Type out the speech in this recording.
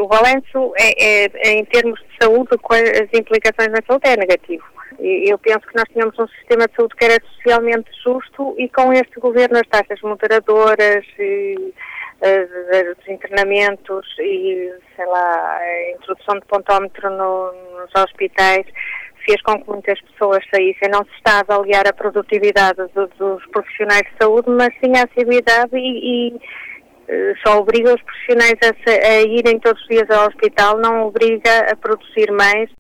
o balanço em termos de saúde, com as implicações na saúde, é negativo. Eu penso que nós tínhamos um sistema de saúde que era socialmente justo e com este governo as taxas moderadoras e dos internamentos e, sei lá, a introdução de pontómetro nos hospitais fez com que muitas pessoas saíssem. Não se está a avaliar a produtividade dos profissionais de saúde, mas sim a assiduidade e só obriga os profissionais a irem todos os dias ao hospital, não obriga a produzir mais.